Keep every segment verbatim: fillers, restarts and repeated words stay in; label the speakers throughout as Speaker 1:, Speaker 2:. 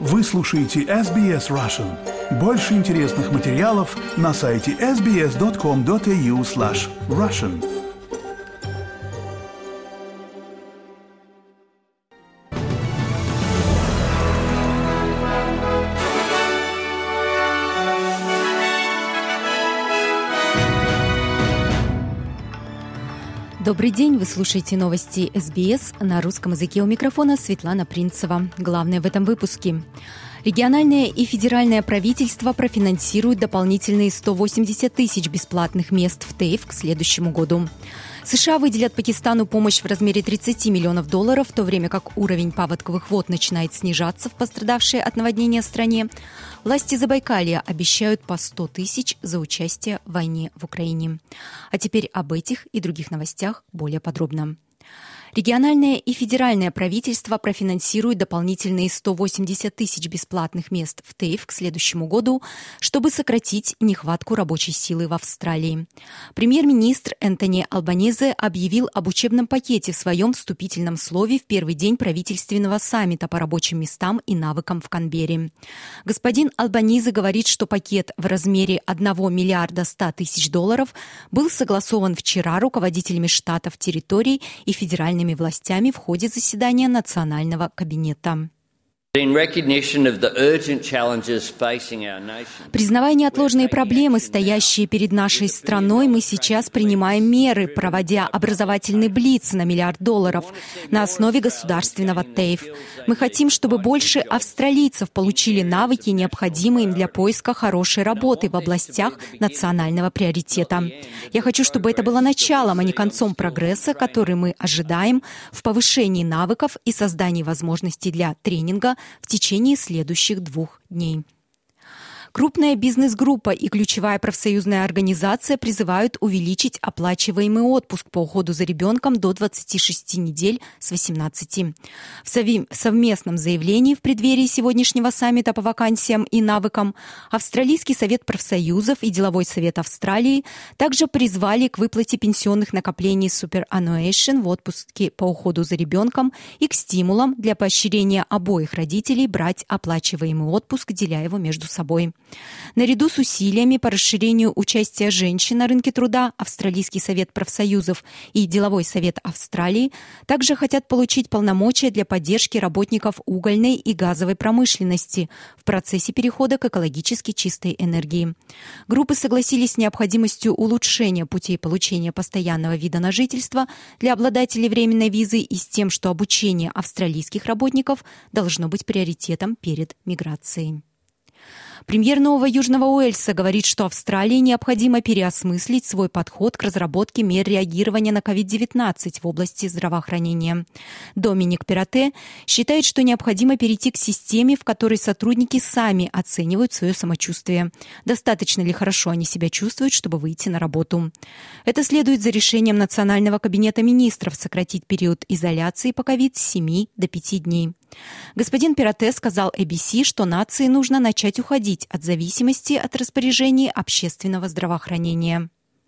Speaker 1: Вы слушаете эс би эс Russian. Больше интересных материалов на сайте эс би эс точка ком точка эй ю слэш Russian.
Speaker 2: Добрый день, вы слушаете новости эс би эс на русском языке. У микрофона Светлана Принцева. Главное в этом выпуске. Региональное и федеральное правительство профинансируют дополнительные сто восемьдесят тысяч бесплатных мест в ТЭИФ к следующему году. США выделят Пакистану помощь в размере тридцать миллионов долларов, в то время как уровень паводковых вод начинает снижаться в пострадавшей от наводнения стране. Власти Забайкалья обещают по сто тысяч за участие в войне в Украине. А теперь об этих и других новостях более подробно. Региональное и федеральное правительство профинансируют дополнительные сто восемьдесят тысяч бесплатных мест в ТЭИФ к следующему году, чтобы сократить нехватку рабочей силы в Австралии. Премьер-министр Энтони Албанезе объявил об учебном пакете в своем вступительном слове в первый день правительственного саммита по рабочим местам и навыкам в Канберре. Господин Албанезе говорит, что пакет в размере одного миллиарда ста тысяч долларов был согласован вчера руководителями штатов, территорий и федеральными властями в ходе заседания Национального кабинета. Признавая неотложные проблемы, стоящие перед нашей страной, мы сейчас принимаем меры, проводя образовательный блиц на миллиард долларов на основе государственного ТЭИФ. Мы хотим, чтобы больше австралийцев получили навыки, необходимые им для поиска хорошей работы в областях национального приоритета. Я хочу, чтобы это было началом, а не концом прогресса, который мы ожидаем в повышении навыков и создании возможностей для тренинга в течение следующих двух дней. Крупная бизнес-группа и ключевая профсоюзная организация призывают увеличить оплачиваемый отпуск по уходу за ребенком до двадцати шести недель с восемнадцати. В совместном заявлении в преддверии сегодняшнего саммита по вакансиям и навыкам Австралийский совет профсоюзов и Деловой совет Австралии также призвали к выплате пенсионных накоплений Superannuation в отпуске по уходу за ребенком и к стимулам для поощрения обоих родителей брать оплачиваемый отпуск, деля его между собой. Наряду с усилиями по расширению участия женщин на рынке труда Австралийский совет профсоюзов и Деловой совет Австралии также хотят получить полномочия для поддержки работников угольной и газовой промышленности в процессе перехода к экологически чистой энергии. Группы согласились с необходимостью улучшения путей получения постоянного вида на жительство для обладателей временной визы и с тем, что обучение австралийских работников должно быть приоритетом перед миграцией. Премьер Нового Южного Уэльса говорит, что Австралии необходимо переосмыслить свой подход к разработке мер реагирования на ковид девятнадцать в области здравоохранения. Доминик Перроте считает, что необходимо перейти к системе, в которой сотрудники сами оценивают свое самочувствие. Достаточно ли хорошо они себя чувствуют, чтобы выйти на работу. Это следует за решением Национального кабинета министров сократить период изоляции по ковид с семи до пяти дней. Господин Перроте сказал эй би си, что нации нужно начать уходить от зависимости от распоряжений общественного здравоохранения.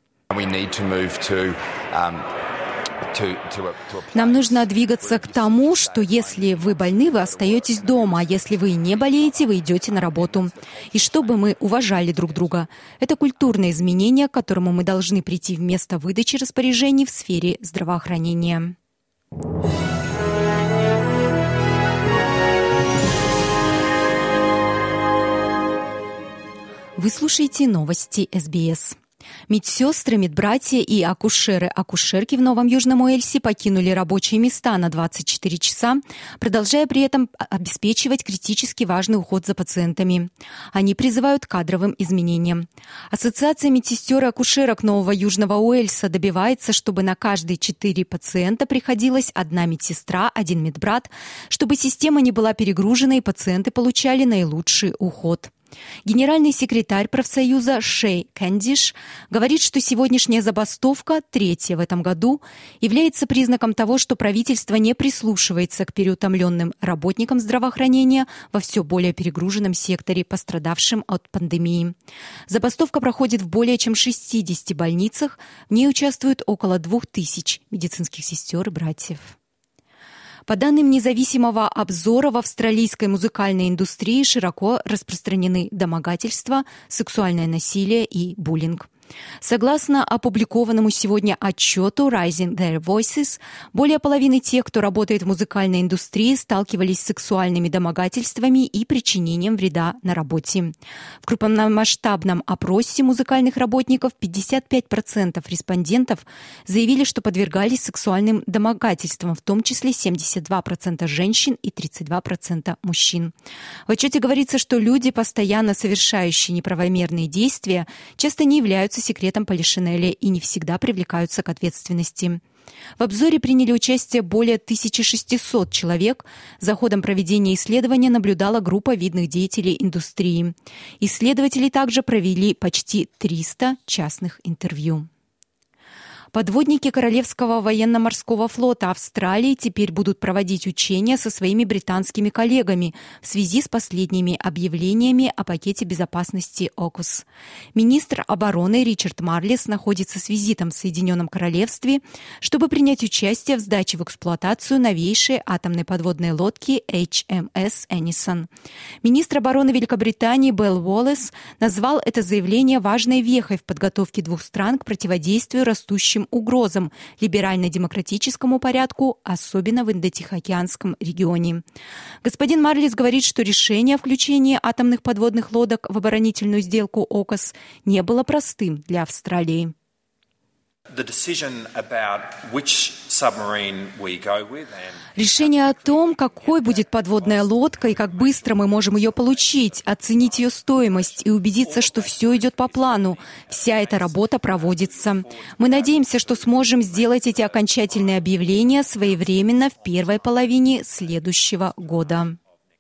Speaker 2: Нам нужно двигаться к тому, что если вы больны, вы остаетесь дома, а если вы не болеете, вы идете на работу. И чтобы мы уважали друг друга. Это культурное изменение, к которому мы должны прийти вместо выдачи распоряжений в сфере здравоохранения. Вы слушаете новости эс би эс. Медсестры, медбратья и акушеры-акушерки в Новом Южном Уэльсе покинули рабочие места на двадцать четыре часа, продолжая при этом обеспечивать критически важный уход за пациентами. Они призывают к кадровым изменениям. Ассоциация медсестер и акушерок Нового Южного Уэльса добивается, чтобы на каждые четыре пациента приходилась одна медсестра, один медбрат, чтобы система не была перегружена и пациенты получали наилучший уход. Генеральный секретарь профсоюза Шей Кэндиш говорит, что сегодняшняя забастовка, третья в этом году, является признаком того, что правительство не прислушивается к переутомленным работникам здравоохранения во все более перегруженном секторе, пострадавшим от пандемии. Забастовка проходит в более чем шестидесяти больницах, в ней участвуют около двух тысяч медицинских сестер и братьев. По данным независимого обзора, в австралийской музыкальной индустрии широко распространены домогательства, сексуальное насилие и буллинг. Согласно опубликованному сегодня отчету Raising Their Voices, более половины тех, кто работает в музыкальной индустрии, сталкивались с сексуальными домогательствами и причинением вреда на работе. В крупномасштабном опросе музыкальных работников пятьдесят пять процентов респондентов заявили, что подвергались сексуальным домогательствам, в том числе семьдесят два процента женщин и тридцать два процента мужчин. В отчете говорится, что люди, постоянно совершающие неправомерные действия, часто не являются секретом полишинеля и не всегда привлекаются к ответственности. В обзоре приняли участие более тысяча шестьсот человек. За ходом проведения исследования наблюдала группа видных деятелей индустрии. Исследователи также провели почти триста частных интервью. Подводники Королевского военно-морского флота Австралии теперь будут проводить учения со своими британскими коллегами в связи с последними объявлениями о пакете безопасности ОКУС. Министр обороны Ричард Марлис находится с визитом в Соединенном Королевстве, чтобы принять участие в сдаче в эксплуатацию новейшей атомной подводной лодки эйч эм эс Эннисон. Министр обороны Великобритании Белл Уоллес назвал это заявление важной вехой в подготовке двух стран к противодействию растущим угрозам либерально-демократическому порядку, особенно в Индо-Тихоокеанском регионе. Господин Марлис говорит, что решение о включении атомных подводных лодок в оборонительную сделку ОКУС не было простым для Австралии. Решение о том, какой будет подводная лодка и как быстро мы можем ее получить, оценить ее стоимость и убедиться, что все идет по плану. Вся эта работа проводится. Мы надеемся, что сможем сделать эти окончательные объявления своевременно в первой половине следующего года.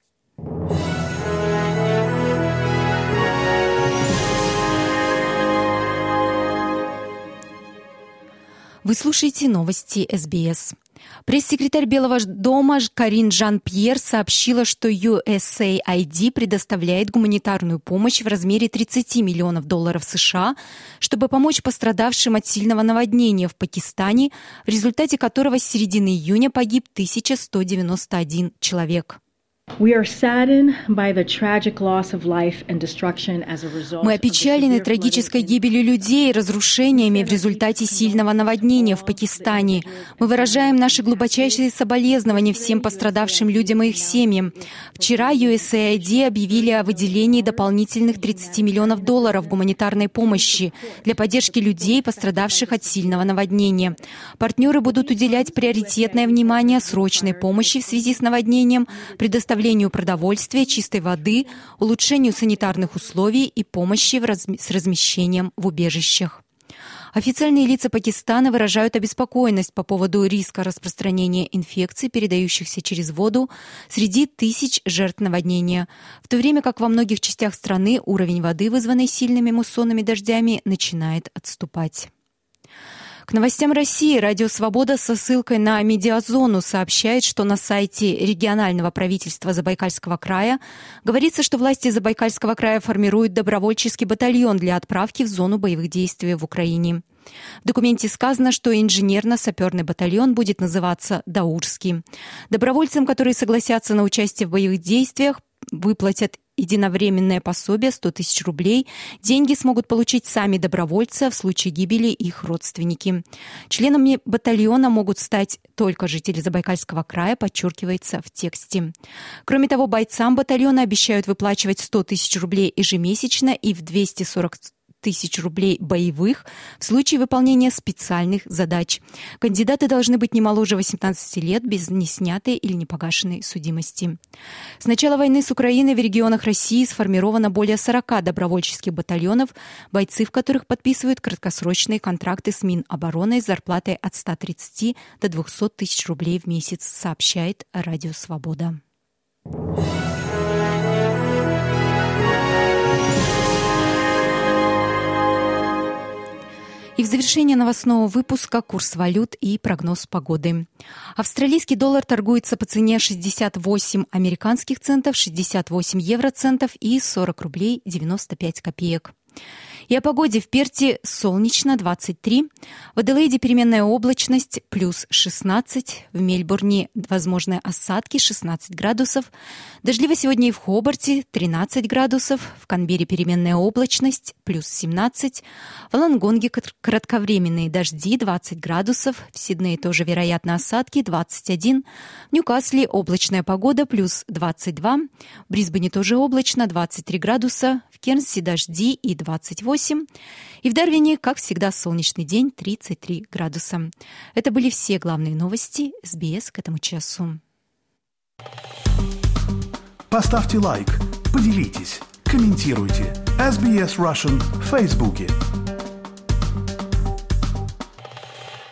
Speaker 2: Вы слушаете новости эс би эс. Пресс-секретарь Белого дома Карин Жан-Пьер сообщила, что ю эс эй ай ди предоставляет гуманитарную помощь в размере тридцать миллионов долларов США, чтобы помочь пострадавшим от сильного наводнения в Пакистане, в результате которого с середины июня погиб тысяча сто девяносто один человек.
Speaker 3: Мы опечалены
Speaker 2: трагической гибелью людей и разрушениями в результате сильного наводнения в Пакистане. Мы выражаем наши глубочайшие соболезнования всем пострадавшим людям и их семьям. Вчера ю эс эй ай ди объявили о выделении дополнительных тридцати миллионов долларов гуманитарной помощи для поддержки людей, пострадавших от сильного наводнения. Партнеры будут уделять приоритетное внимание срочной помощи в связи с наводнением, предоставлению продовольствия, чистой воды, улучшению санитарных условий и помощи в раз... с размещением в убежищах. Официальные лица Пакистана выражают обеспокоенность по поводу риска распространения инфекций, передающихся через воду, среди тысяч жертв наводнения, в то время как во многих частях страны уровень воды, вызванный сильными муссонными дождями, начинает отступать. К новостям России Радио Свобода со ссылкой на Медиазону сообщает, что на сайте регионального правительства Забайкальского края говорится, что власти Забайкальского края формируют добровольческий батальон для отправки в зону боевых действий в Украине. В документе сказано, что инженерно-саперный батальон будет называться «Даурский». Добровольцам, которые согласятся на участие в боевых действиях, выплатят единовременное пособие сто тысяч рублей. Деньги смогут получить сами добровольцы, а в случае гибели их родственники. Членами батальона могут стать только жители Забайкальского края, подчеркивается в тексте. Кроме того, бойцам батальона обещают выплачивать сто тысяч рублей ежемесячно и в двести сорок тысяч рублей боевых в случае выполнения специальных задач. Кандидаты должны быть не моложе восемнадцати лет, без неснятой или непогашенной судимости. С начала войны с Украиной в регионах России сформировано более сорока добровольческих батальонов, бойцы в которых подписывают краткосрочные контракты с Минобороны с зарплатой от ста тридцати до двухсот тысяч рублей в месяц, сообщает Радио Свобода. И в завершение новостного выпуска курс валют и прогноз погоды. Австралийский доллар торгуется по цене шестьдесят восемь американских центов, шестьдесят восемь евроцентов и сорок рублей девяносто пять копеек. И о погоде: в Перте солнечно двадцать три, в Аделаиде переменная облачность плюс шестнадцать, в Мельбурне возможны осадки шестнадцать градусов, дождливо сегодня и в Хобарте тринадцать градусов, в Канберре переменная облачность плюс семнадцать, в Лонгонге кратковременные дожди двадцать градусов, в Сиднее тоже вероятно осадки двадцать один, в Ньюкасле облачная погода плюс двадцать два, в Брисбене тоже облачно двадцать три градуса, в Кернсе дожди и двадцать восемь, и в Дарвине, как всегда, солнечный день тридцать три градуса. Это были все главные новости эс би эс к этому часу.
Speaker 1: Поставьте лайк, поделитесь, комментируйте. эс би эс Russian в Фейсбуке.